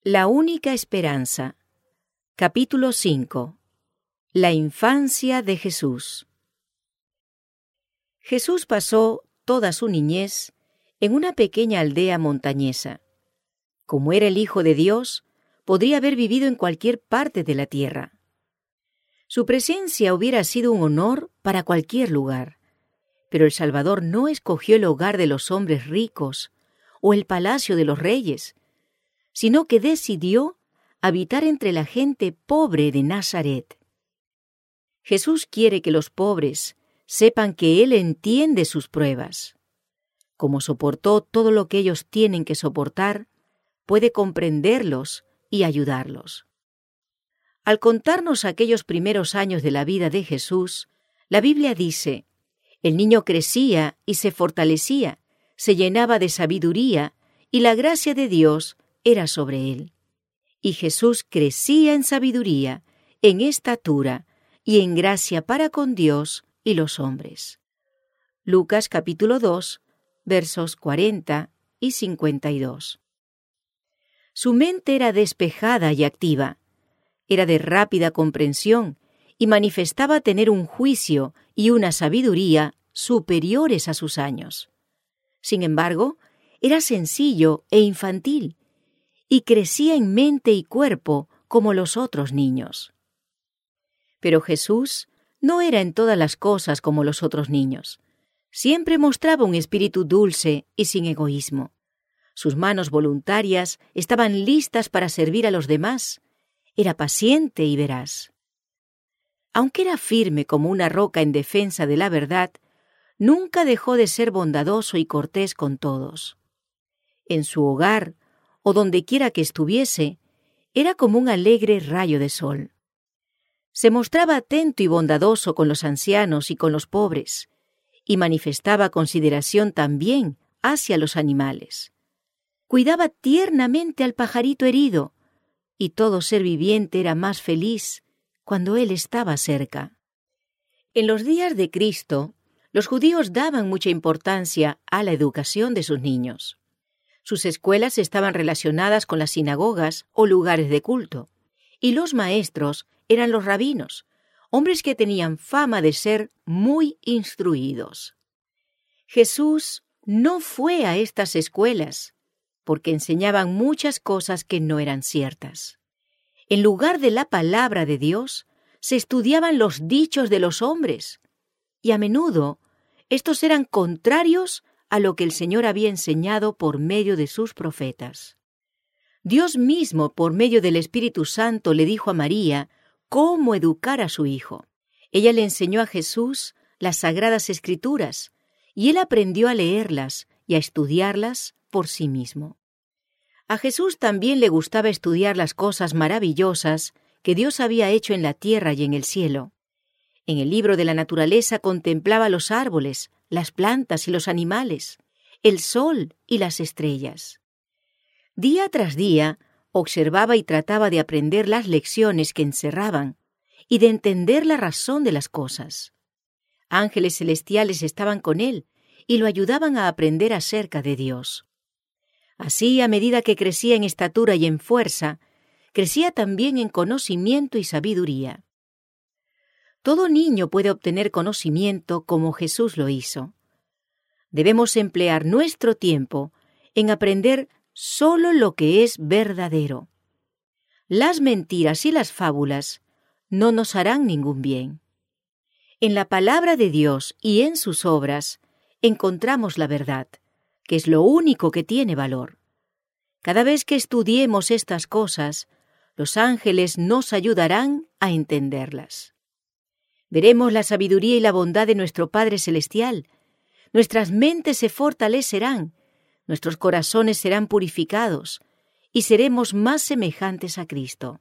La única esperanza. Capítulo 5. La infancia de Jesús. Jesús pasó toda su niñez en una pequeña aldea montañesa. Como era el Hijo de Dios, podría haber vivido en cualquier parte de la tierra. Su presencia hubiera sido un honor para cualquier lugar, pero el Salvador no escogió el hogar de los hombres ricos o el palacio de los reyes, sino que decidió habitar entre la gente pobre de Nazaret. Jesús quiere que los pobres sepan que Él entiende sus pruebas. Como soportó todo lo que ellos tienen que soportar, puede comprenderlos y ayudarlos. Al contarnos aquellos primeros años de la vida de Jesús, la Biblia dice: el niño crecía y se fortalecía, se llenaba de sabiduría, y la gracia de Dios era sobre él. Y Jesús crecía en sabiduría, en estatura y en gracia para con Dios y los hombres. Lucas capítulo 2, versos 40 y 52. Su mente era despejada y activa, era de rápida comprensión y manifestaba tener un juicio y una sabiduría superiores a sus años. Sin embargo, era sencillo e infantil, y crecía en mente y cuerpo como los otros niños. Pero Jesús no era en todas las cosas como los otros niños. Siempre mostraba un espíritu dulce y sin egoísmo. Sus manos voluntarias estaban listas para servir a los demás. Era paciente y veraz. Aunque era firme como una roca en defensa de la verdad, nunca dejó de ser bondadoso y cortés con todos. En su hogar, o donde quiera que estuviese, era como un alegre rayo de sol. Se mostraba atento y bondadoso con los ancianos y con los pobres, y manifestaba consideración también hacia los animales. Cuidaba tiernamente al pajarito herido, y todo ser viviente era más feliz cuando él estaba cerca. En los días de Cristo, los judíos daban mucha importancia a la educación de sus niños. Sus escuelas estaban relacionadas con las sinagogas o lugares de culto, y los maestros eran los rabinos, hombres que tenían fama de ser muy instruidos. Jesús no fue a estas escuelas, porque enseñaban muchas cosas que no eran ciertas. En lugar de la palabra de Dios, se estudiaban los dichos de los hombres, y a menudo estos eran contrarios a lo que el Señor había enseñado por medio de sus profetas. Dios mismo, por medio del Espíritu Santo, le dijo a María cómo educar a su hijo. Ella le enseñó a Jesús las Sagradas Escrituras, y él aprendió a leerlas y a estudiarlas por sí mismo. A Jesús también le gustaba estudiar las cosas maravillosas que Dios había hecho en la tierra y en el cielo. En el libro de la naturaleza contemplaba los árboles, las plantas y los animales, el sol y las estrellas. Día tras día observaba y trataba de aprender las lecciones que encerraban y de entender la razón de las cosas. Ángeles celestiales estaban con él y lo ayudaban a aprender acerca de Dios. Así, a medida que crecía en estatura y en fuerza, crecía también en conocimiento y sabiduría. Todo niño puede obtener conocimiento como Jesús lo hizo. Debemos emplear nuestro tiempo en aprender solo lo que es verdadero. Las mentiras y las fábulas no nos harán ningún bien. En la palabra de Dios y en sus obras encontramos la verdad, que es lo único que tiene valor. Cada vez que estudiemos estas cosas, los ángeles nos ayudarán a entenderlas. Veremos la sabiduría y la bondad de nuestro Padre Celestial. Nuestras mentes se fortalecerán, nuestros corazones serán purificados y seremos más semejantes a Cristo.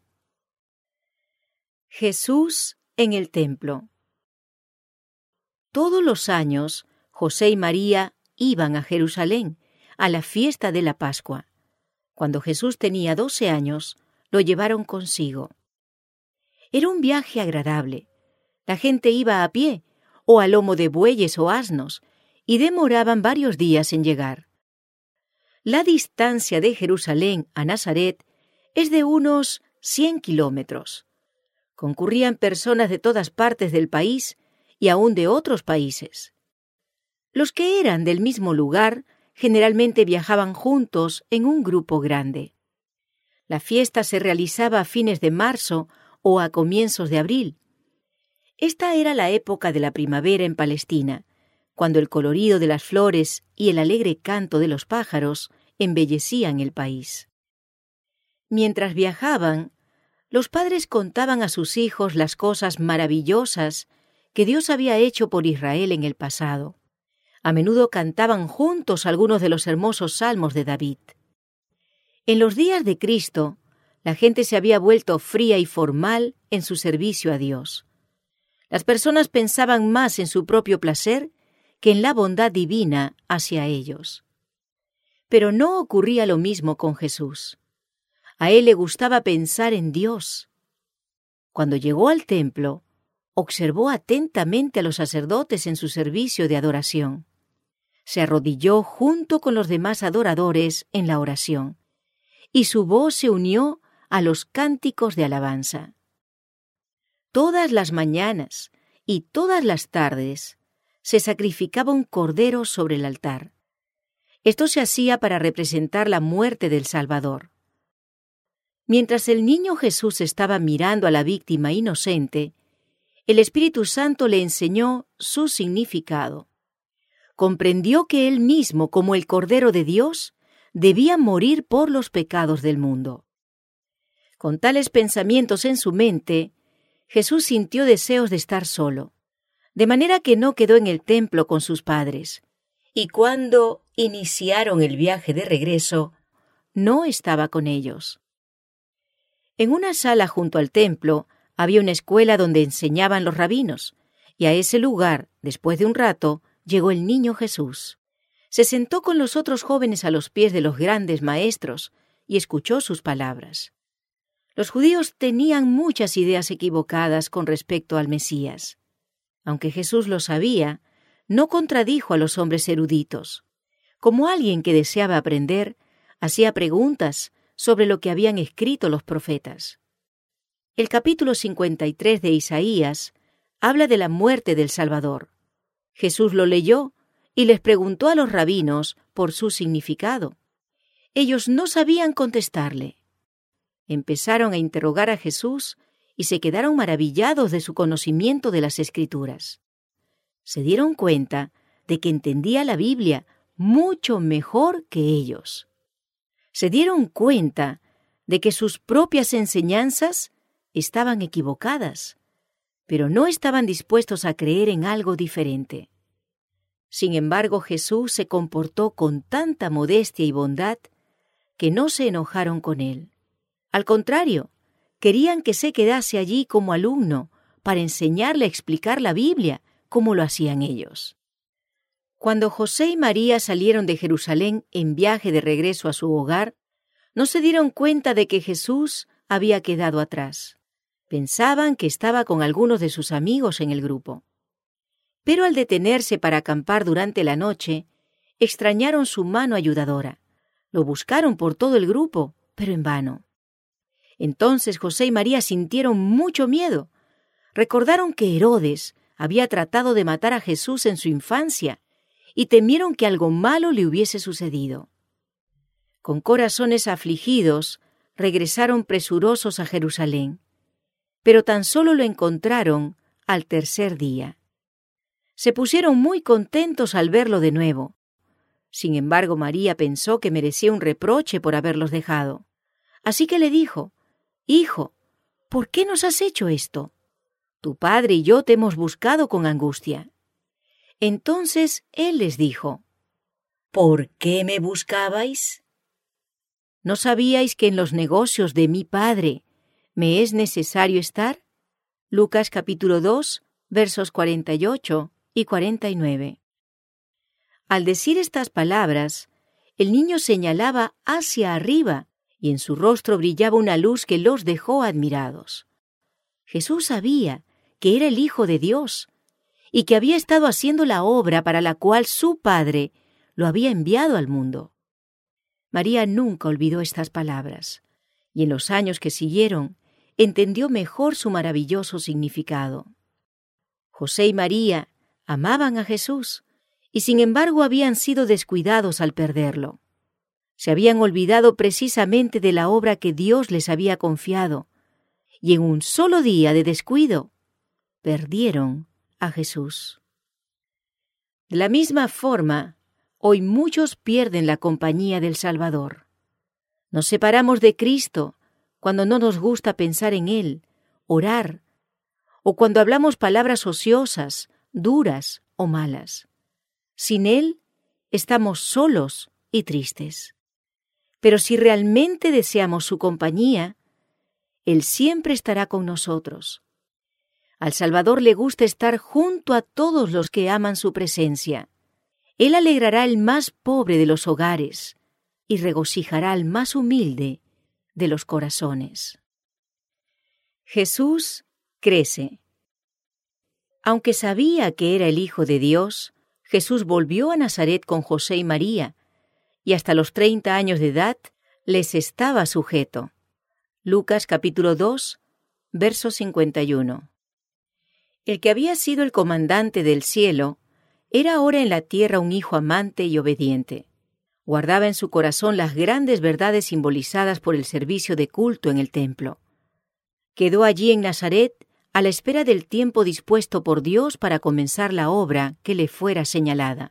Jesús en el templo. Todos los años, José y María iban a Jerusalén a la fiesta de la Pascua. Cuando Jesús tenía 12 años, lo llevaron consigo. Era un viaje agradable. La gente iba a pie, o a lomo de bueyes o asnos, y demoraban varios días en llegar. La distancia de Jerusalén a Nazaret es de unos 100 kilómetros. Concurrían personas de todas partes del país y aún de otros países. Los que eran del mismo lugar generalmente viajaban juntos en un grupo grande. La fiesta se realizaba a fines de marzo o a comienzos de abril. Esta era la época de la primavera en Palestina, cuando el colorido de las flores y el alegre canto de los pájaros embellecían el país. Mientras viajaban, los padres contaban a sus hijos las cosas maravillosas que Dios había hecho por Israel en el pasado. A menudo cantaban juntos algunos de los hermosos salmos de David. En los días de Cristo, la gente se había vuelto fría y formal en su servicio a Dios. Las personas pensaban más en su propio placer que en la bondad divina hacia ellos. Pero no ocurría lo mismo con Jesús. A él le gustaba pensar en Dios. Cuando llegó al templo, observó atentamente a los sacerdotes en su servicio de adoración. Se arrodilló junto con los demás adoradores en la oración, y su voz se unió a los cánticos de alabanza. Todas las mañanas y todas las tardes se sacrificaba un cordero sobre el altar. Esto se hacía para representar la muerte del Salvador. Mientras el niño Jesús estaba mirando a la víctima inocente, el Espíritu Santo le enseñó su significado. Comprendió que él mismo, como el Cordero de Dios, debía morir por los pecados del mundo. Con tales pensamientos en su mente, Jesús sintió deseos de estar solo, de manera que no quedó en el templo con sus padres, y cuando iniciaron el viaje de regreso, no estaba con ellos. En una sala junto al templo había una escuela donde enseñaban los rabinos, y a ese lugar, después de un rato, llegó el niño Jesús. Se sentó con los otros jóvenes a los pies de los grandes maestros y escuchó sus palabras. Los judíos tenían muchas ideas equivocadas con respecto al Mesías. Aunque Jesús lo sabía, no contradijo a los hombres eruditos. Como alguien que deseaba aprender, hacía preguntas sobre lo que habían escrito los profetas. El capítulo 53 de Isaías habla de la muerte del Salvador. Jesús lo leyó y les preguntó a los rabinos por su significado. Ellos no sabían contestarle. Empezaron a interrogar a Jesús y se quedaron maravillados de su conocimiento de las Escrituras. Se dieron cuenta de que entendía la Biblia mucho mejor que ellos. Se dieron cuenta de que sus propias enseñanzas estaban equivocadas, pero no estaban dispuestos a creer en algo diferente. Sin embargo, Jesús se comportó con tanta modestia y bondad que no se enojaron con él. Al contrario, querían que se quedase allí como alumno para enseñarle a explicar la Biblia como lo hacían ellos. Cuando José y María salieron de Jerusalén en viaje de regreso a su hogar, no se dieron cuenta de que Jesús había quedado atrás. Pensaban que estaba con algunos de sus amigos en el grupo. Pero al detenerse para acampar durante la noche, extrañaron su mano ayudadora. Lo buscaron por todo el grupo, pero en vano. Entonces José y María sintieron mucho miedo. Recordaron que Herodes había tratado de matar a Jesús en su infancia y temieron que algo malo le hubiese sucedido. Con corazones afligidos, regresaron presurosos a Jerusalén, pero tan solo lo encontraron al tercer día. Se pusieron muy contentos al verlo de nuevo. Sin embargo, María pensó que merecía un reproche por haberlos dejado. Así que le dijo: «Hijo, ¿por qué nos has hecho esto? Tu padre y yo te hemos buscado con angustia». Entonces él les dijo: «¿Por qué me buscabais? ¿No sabíais que en los negocios de mi padre me es necesario estar?» Lucas capítulo 2, versos 48 y 49. Al decir estas palabras, el niño señalaba hacia arriba y en su rostro brillaba una luz que los dejó admirados. Jesús sabía que era el Hijo de Dios y que había estado haciendo la obra para la cual su Padre lo había enviado al mundo. María nunca olvidó estas palabras, y en los años que siguieron entendió mejor su maravilloso significado. José y María amaban a Jesús y sin embargo habían sido descuidados al perderlo. Se habían olvidado precisamente de la obra que Dios les había confiado y en un solo día de descuido perdieron a Jesús. De la misma forma, hoy muchos pierden la compañía del Salvador. Nos separamos de Cristo cuando no nos gusta pensar en Él, orar, o cuando hablamos palabras ociosas, duras o malas. Sin Él, estamos solos y tristes. Pero si realmente deseamos su compañía, Él siempre estará con nosotros. Al Salvador le gusta estar junto a todos los que aman su presencia. Él alegrará al más pobre de los hogares y regocijará al más humilde de los corazones. Jesús crece. Aunque sabía que era el Hijo de Dios, Jesús volvió a Nazaret con José y María, y hasta los 30 años de edad les estaba sujeto. Lucas capítulo 2, verso 51. El que había sido el comandante del cielo era ahora en la tierra un hijo amante y obediente. Guardaba en su corazón las grandes verdades simbolizadas por el servicio de culto en el templo. Quedó allí en Nazaret a la espera del tiempo dispuesto por Dios para comenzar la obra que le fuera señalada.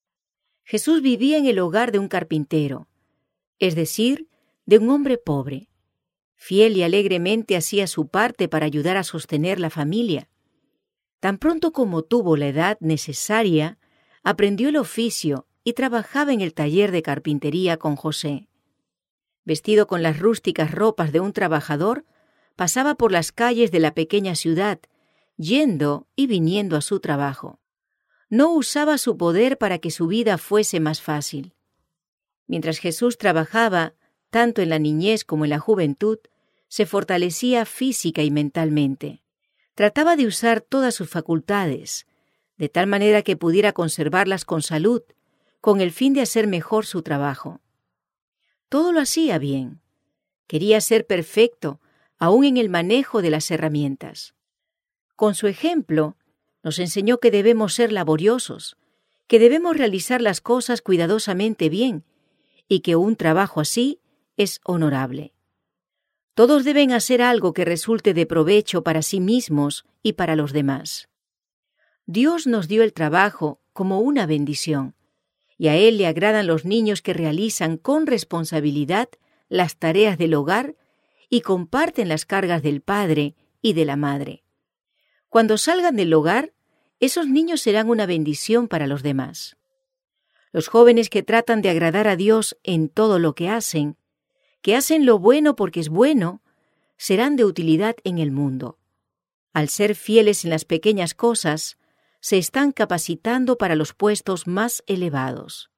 Jesús vivía en el hogar de un carpintero, es decir, de un hombre pobre. Fiel y alegremente hacía su parte para ayudar a sostener la familia. Tan pronto como tuvo la edad necesaria, aprendió el oficio y trabajaba en el taller de carpintería con José. Vestido con las rústicas ropas de un trabajador, pasaba por las calles de la pequeña ciudad, yendo y viniendo a su trabajo. No usaba su poder para que su vida fuese más fácil. Mientras Jesús trabajaba, tanto en la niñez como en la juventud, se fortalecía física y mentalmente. Trataba de usar todas sus facultades, de tal manera que pudiera conservarlas con salud, con el fin de hacer mejor su trabajo. Todo lo hacía bien. Quería ser perfecto, aún en el manejo de las herramientas. Con su ejemplo, nos enseñó que debemos ser laboriosos, que debemos realizar las cosas cuidadosamente bien y que un trabajo así es honorable. Todos deben hacer algo que resulte de provecho para sí mismos y para los demás. Dios nos dio el trabajo como una bendición, y a Él le agradan los niños que realizan con responsabilidad las tareas del hogar y comparten las cargas del padre y de la madre. Cuando salgan del hogar, esos niños serán una bendición para los demás. Los jóvenes que tratan de agradar a Dios en todo lo que hacen lo bueno porque es bueno, serán de utilidad en el mundo. Al ser fieles en las pequeñas cosas, se están capacitando para los puestos más elevados.